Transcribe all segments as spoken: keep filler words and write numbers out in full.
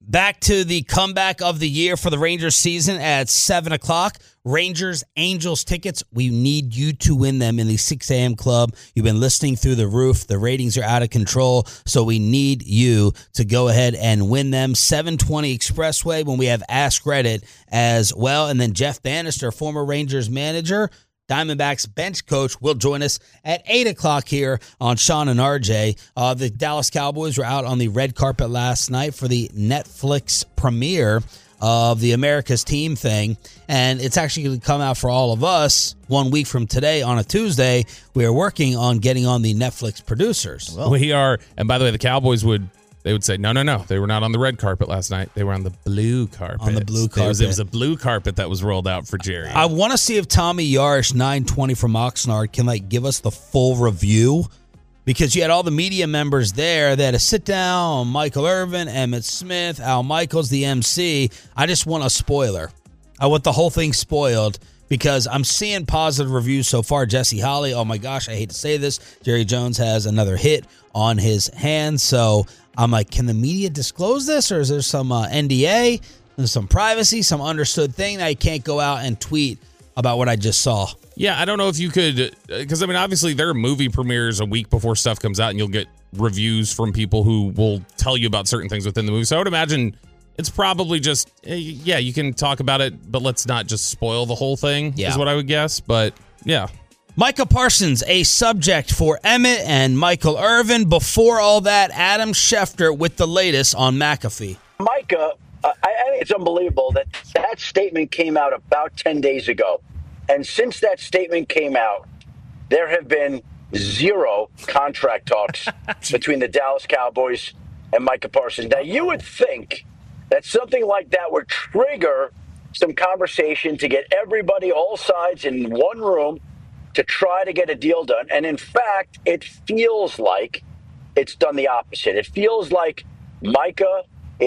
back to the comeback of the year for the Rangers season at seven o'clock. Rangers, Angels tickets. We need you to win them in the six a.m. club. You've been listening through the roof. The ratings are out of control, so we need you to go ahead and win them. seven twenty Expressway when we have Ask Reddit as well. And then Jeff Bannister, former Rangers manager, Diamondbacks bench coach, will join us at eight o'clock here on Sean and R J. Uh, the Dallas Cowboys were out on the red carpet last night for the Netflix premiere of the America's Team thing, and it's actually going to come out for all of us one week from today on a Tuesday. We are working on getting on the Netflix producers. Well, we are, and by the way, the Cowboys would they would say, no, no, no, they were not on the red carpet last night. They were on the blue carpet. On the blue carpet. It was, it was a blue carpet that was rolled out for Jerry. I want to see if Tommy Yarish, nine twenty from Oxnard, can like give us the full review, because you had all the media members there. They had to sit down, Michael Irvin, Emmett Smith, Al Michaels, the M C. I just want a spoiler. I want the whole thing spoiled because I'm seeing positive reviews so far. Jesse Holley, oh my gosh, I hate to say this. Jerry Jones has another hit on his hands. So I'm like, can the media disclose this, or is there some uh, N D A, there's some privacy, some understood thing that I can't go out and tweet about what I just saw? Yeah, I don't know if you could, because, I mean, obviously there are movie premieres a week before stuff comes out, and you'll get reviews from people who will tell you about certain things within the movie. So I would imagine it's probably just, yeah, you can talk about it, but let's not just spoil the whole thing, yeah. is what I would guess. But, yeah. Micah Parsons, a subject for Emmett and Michael Irvin. Before all that, Adam Schefter with the latest on McAfee. Micah, uh, I, I think it's unbelievable that that statement came out about ten days ago. And since that statement came out, there have been zero contract talks between the Dallas Cowboys and Micah Parsons. Now, you would think that something like that would trigger some conversation to get everybody, all sides, in one room to try to get a deal done. And in fact, it feels like it's done the opposite. It feels like Micah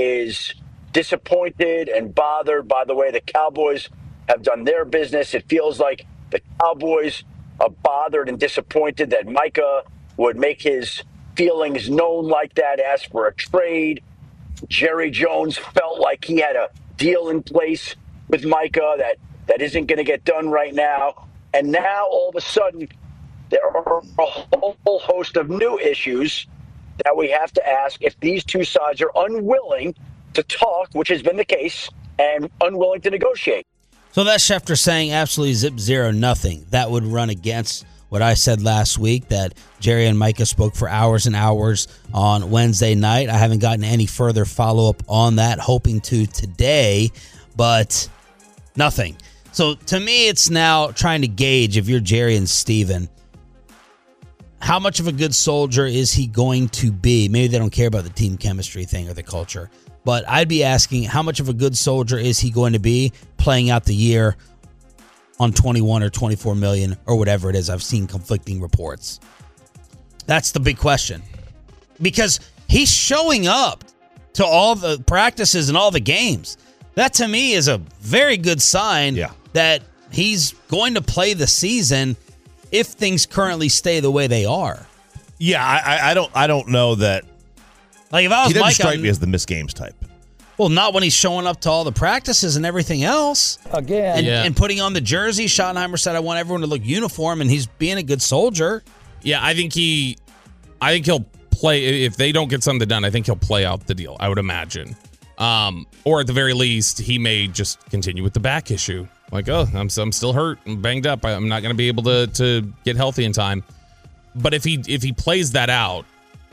is disappointed and bothered by the way the Cowboys have done their business. It feels like the Cowboys are bothered and disappointed that Micah would make his feelings known like that, ask for a trade. Jerry Jones felt like he had a deal in place with Micah that, that isn't going to get done right now. And now, all of a sudden, there are a whole host of new issues that we have to ask if these two sides are unwilling to talk, which has been the case, and unwilling to negotiate. So that's Schefter saying absolutely zip zero nothing. That would run against what I said last week, that Jerry and Micah spoke for hours and hours on Wednesday night. I haven't gotten any further follow-up on that, hoping to today, but nothing. So to me, it's now trying to gauge, if you're Jerry and Steven, how much of a good soldier is he going to be? Maybe they don't care about the team chemistry thing or the culture, but I'd be asking, how much of a good soldier is he going to be playing out the year on twenty-one or twenty-four million or whatever it is? I've seen conflicting reports. That's the big question, because he's showing up to all the practices and all the games. That to me is a very good sign yeah. that he's going to play the season if things currently stay the way they are. Yeah, I, I don't I don't know that. Like if I was he doesn't Mike, strike I'm, me as the miss games type. Well, not when he's showing up to all the practices and everything else. Again. And, yeah. and putting on the jersey. Schottenheimer said, I want everyone to look uniform, and he's being a good soldier. Yeah, I think he, I think he'll play, if they don't get something done, I think he'll play out the deal, I would imagine. Um, or at the very least, he may just continue with the back issue. Like, oh, I'm, I'm still hurt, I'm banged up, I'm not going to be able to to get healthy in time. But if he if he plays that out,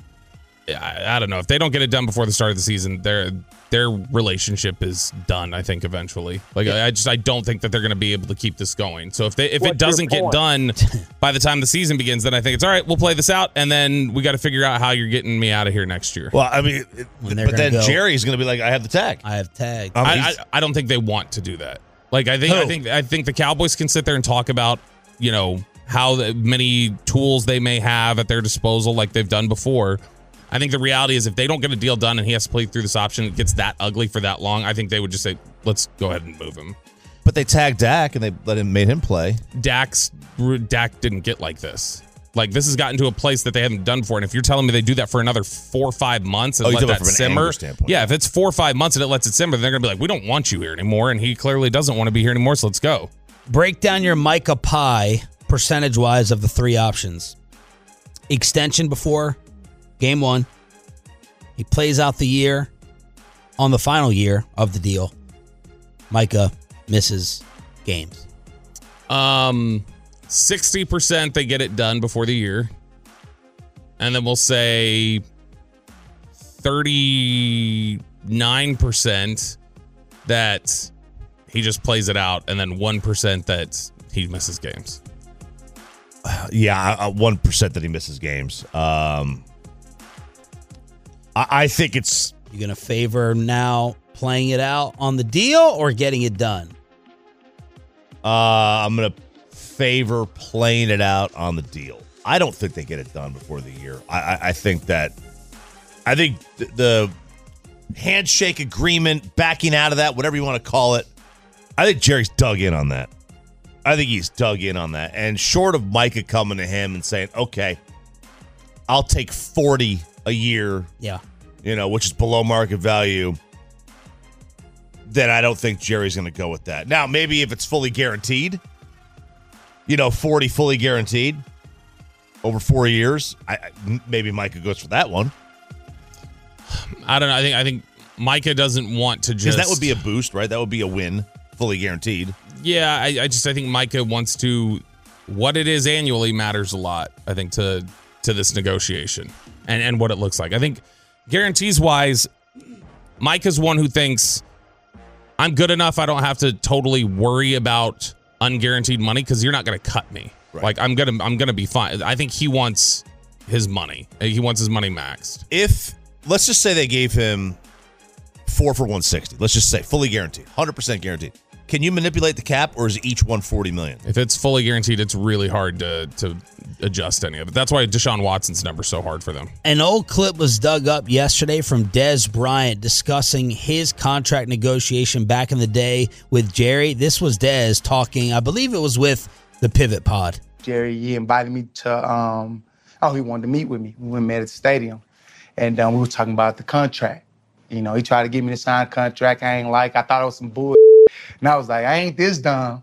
I, I don't know. If they don't get it done before the start of the season, their their relationship is done, I think, eventually. Like, I, I just I don't think that they're going to be able to keep this going. So if they if What's it doesn't get done by the time the season begins, then I think it's all right. We'll play this out, and then we got to figure out how you're getting me out of here next year. Well, I mean, it, but then go, Jerry's going to be like, I have the tag. I have tag. I, mean, I, I, I don't think they want to do that. Like, I think Who? I think I think the Cowboys can sit there and talk about, you know, how many tools they may have at their disposal, like they've done before. I think the reality is if they don't get a deal done and he has to play through this option, it gets that ugly for that long, I think they would just say, let's go ahead and move him. But they tagged Dak and they let him made him play. Dak's Dak didn't get like this. Like, this has gotten to a place that they haven't done before. And if you're telling me they do that for another four or five months and oh, let that from simmer, an yeah, if it's four or five months and it lets it simmer, they're going to be like, we don't want you here anymore. And he clearly doesn't want to be here anymore, so let's go. Break down your Micah pie percentage-wise of the three options. Extension before game one. He plays out the year. On the final year of the deal, Micah misses games. Um, sixty percent they get it done before the year. And then we'll say thirty-nine percent that he just plays it out, and then one percent that he misses games. Yeah, uh, one percent that he misses games. Um, I, I think it's... You going to favor now playing it out on the deal or getting it done? Uh, I'm going to favor playing it out on the deal. I don't think they get it done before the year. I, I, I think that I think th- the handshake agreement, backing out of that, whatever you want to call it, I think Jerry's dug in on that. I think he's dug in on that. And short of Micah coming to him and saying, okay, I'll take forty a year. Yeah. You know, which is below market value, then I don't think Jerry's going to go with that. Now, maybe if it's fully guaranteed, you know, forty fully guaranteed over four years, I, I maybe Micah goes for that one. I don't know. I think I think Micah doesn't want to just... Because that would be a boost, right? That would be a win, fully guaranteed. Yeah, I, I just I think Micah wants to... What it is annually matters a lot, I think, to to this negotiation and, and what it looks like. I think... Guarantees wise, Micah's one who thinks I'm good enough. I don't have to totally worry about unguaranteed money because you're not going to cut me. Right. Like I'm gonna, I'm gonna be fine. I think he wants his money. He wants his money maxed. If let's just say they gave him four for one sixty. Let's just say fully guaranteed, one hundred percent guaranteed. Can you manipulate the cap, or is each one forty million? If it's fully guaranteed, it's really hard to to adjust any of it. That's why Deshaun Watson's number's so hard for them. An old clip was dug up yesterday from Dez Bryant discussing his contract negotiation back in the day with Jerry. This was Dez talking, I believe it was with the Pivot Pod. Jerry, he invited me to, um, oh, he wanted to meet with me. We went and met at the stadium, and um, we were talking about the contract. You know, he tried to get me to sign a contract I ain't like. I thought it was some bull. And I was like, I ain't this dumb.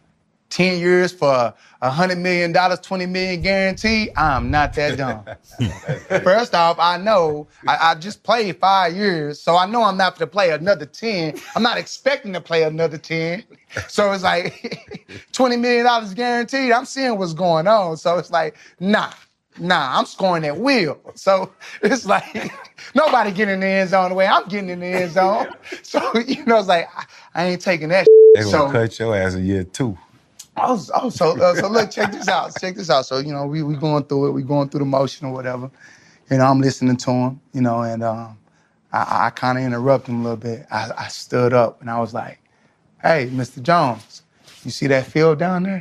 Ten years for a hundred million dollars, twenty million guaranteed. I'm not that dumb. First off, I know I, I just played five years, so I know I'm not going to play another ten. I'm not expecting to play another ten. So it's like twenty million dollars guaranteed. I'm seeing what's going on. So it's like, nah, nah, I'm scoring at will. So it's like nobody getting in the end zone the way I'm getting in the end zone. So, you know, it's like, I, I ain't taking that They shit. gonna So, cut your ass in year two. Oh, oh so, uh, so look, check this out. Check this out. So, you know, we we going through it. We going through the motion or whatever. You know, I'm listening to him, you know, and um, I, I kind of interrupted him a little bit. I, I stood up and I was like, hey, Mister Jones, you see that field down there?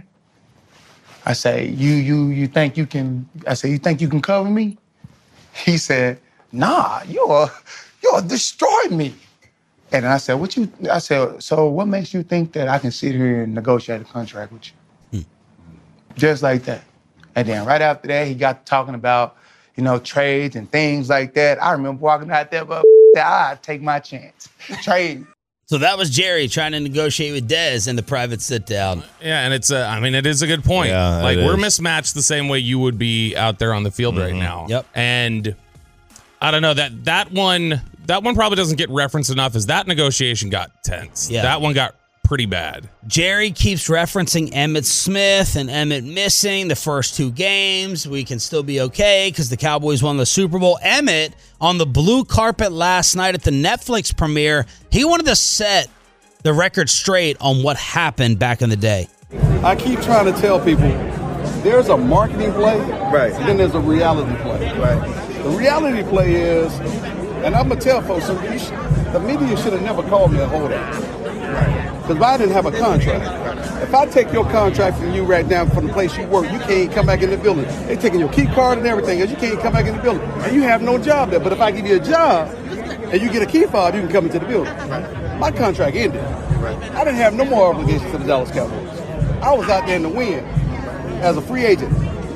I say, you you you think you can, I say, you think you can cover me? He said, nah, you'll, you'll destroy me. And I said, what you, I said, so what makes you think that I can sit here and negotiate a contract with you? Hmm. Just like that. And then right after that, he got talking about, you know, trades and things like that. I remember walking out there, but I'd take my chance. Trade. So that was Jerry trying to negotiate with Dez in the private sit down. Yeah, and it's a, I mean, it is a good point. Yeah, like, it we're is. mismatched the same way you would be out there on the field right now. Yep. And I don't know, that that one that one probably doesn't get referenced enough, as that negotiation got tense. Yeah. That one got pretty bad. Jerry keeps referencing Emmitt Smith and Emmitt missing the first two games. We can still be okay because the Cowboys won the Super Bowl. Emmitt, on the blue carpet last night at the Netflix premiere, he wanted to set the record straight on what happened back in the day. I keep trying to tell people there's a marketing play, Right. and then there's a reality play. Right. The reality play is, and I'm going to tell folks, so you sh- the media should have never called me a holdout. Because I didn't have a contract. If I take your contract from you right now from the place you work, you can't come back in the building. They're taking your key card and everything else. You can't come back in the building. And you have no job there. But if I give you a job and you get a key fob, you can come into the building. My contract ended. I didn't have no more obligations to the Dallas Cowboys. I was out there in the wind as a free agent.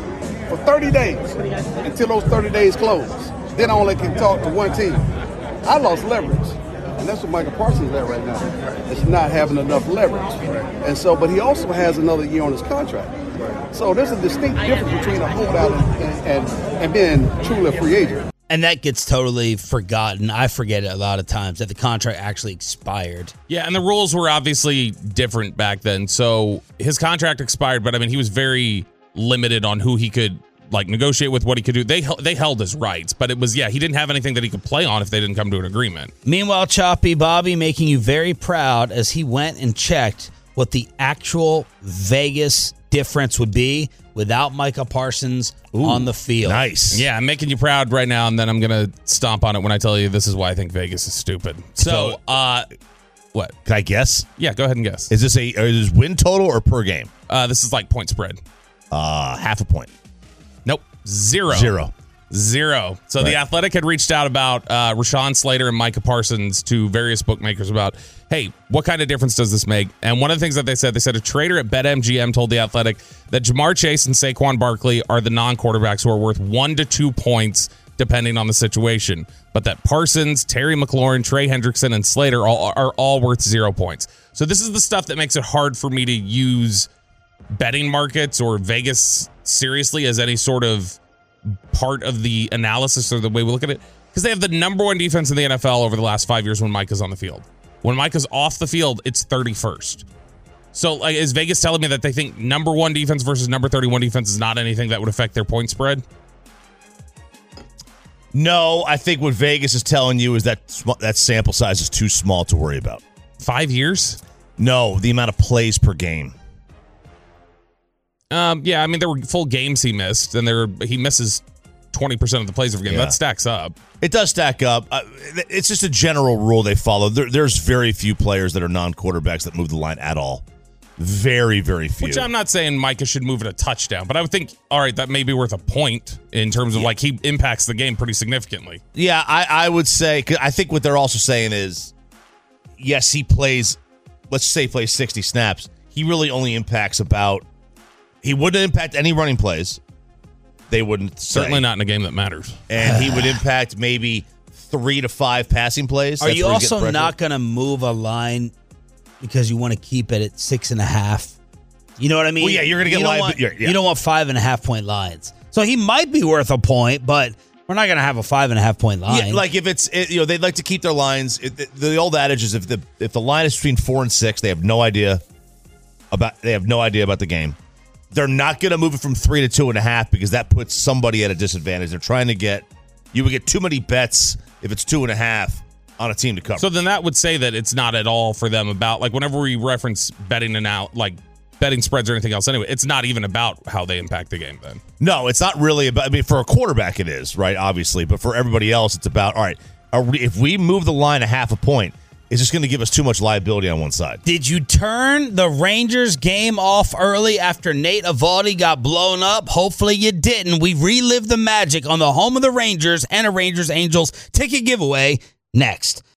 for thirty days until those thirty days close. Then I only can talk to one team. I lost leverage. And that's what Michael Parsons is at right now. It's not having enough leverage. And so, but he also has another year on his contract. So there's a distinct difference between a holdout and, and, and being truly a free agent. And that gets totally forgotten. I forget it a lot of times that the contract actually expired. Yeah, and the rules were obviously different back then. So his contract expired, but I mean, he was very limited on who he could like negotiate with, what he could do. They they held his rights, but it was, yeah, he didn't have anything that he could play on if they didn't come to an agreement. Meanwhile, Choppy Bobby making you very proud as he went and checked what the actual Vegas difference would be without Micah Parsons Ooh, on the field. Nice. Yeah, I'm making you proud right now, and then I'm going to stomp on it when I tell you this is why I think Vegas is stupid. So, uh, what? Can I guess? Yeah, go ahead and guess. Is this a is this win total or per game? Uh, this is like point spread. Uh, half a point. Nope. Zero. Zero. Zero. So right. The Athletic had reached out about uh, Rashawn Slater and Micah Parsons to various bookmakers about, hey, what kind of difference does this make? And one of the things that they said, they said a trader at BetMGM told The Athletic that Jamar Chase and Saquon Barkley are the non-quarterbacks who are worth one to two points depending on the situation, but that Parsons, Terry McLaurin, Trey Hendrickson, and Slater all, are all worth zero points. So this is the stuff that makes it hard for me to use betting markets or Vegas seriously as any sort of part of the analysis or the way we look at it, because they have the number one defense in the N F L over the last five years when Micah's on the field. When Micah's off the field, it's thirty-first. So like, is Vegas telling me that they think number one defense versus number thirty-one defense is not anything that would affect their point spread? No, I think what Vegas is telling you is that sm- that sample size is too small to worry about. Five years? No, the amount of plays per game. Um, yeah, I mean, there were full games he missed, and there he misses twenty percent of the plays every game. Yeah. That stacks up. It does stack up. Uh, it's just a general rule they follow. There, there's very few players that are non-quarterbacks that move the line at all. Very, very few. Which I'm not saying Micah should move it a touchdown, but I would think, all right, that may be worth a point in terms of, yeah. like, he impacts the game pretty significantly. Yeah, I, I would say, cause I think what they're also saying is, yes, he plays, let's say he plays sixty snaps. He really only impacts about, he wouldn't impact any running plays. They wouldn't say. Certainly not in a game that matters. And he would impact maybe three to five passing plays. Are That's you where he's getting also pressure. not going to move a line because you want to keep it at six and a half? You know what I mean? Well, yeah, you're going to get you don't live. want, yeah. You don't want five and a half point lines. So he might be worth a point, but we're not going to have a five and a half point line. Yeah, like if it's, it, you know, they'd like to keep their lines. It, the, the old adage is if the if the line is between four and six, they have no idea about they have no idea about the game. They're not going to move it from three to two and a half because that puts somebody at a disadvantage. They're trying to get, you would get too many bets if it's two and a half on a team to cover. So then that would say that it's not at all for them about, like, whenever we reference betting and out, like betting spreads or anything else anyway, it's not even about how they impact the game then. No, it's not really about, I mean, for a quarterback it is, right, obviously. But for everybody else, it's about, all right, are we, if we move the line a half a point, it's just going to give us too much liability on one side. Did you turn the Rangers game off early after Nate Eovaldi got blown up? Hopefully you didn't. We relived the magic on the home of the Rangers and a Rangers Angels ticket giveaway next.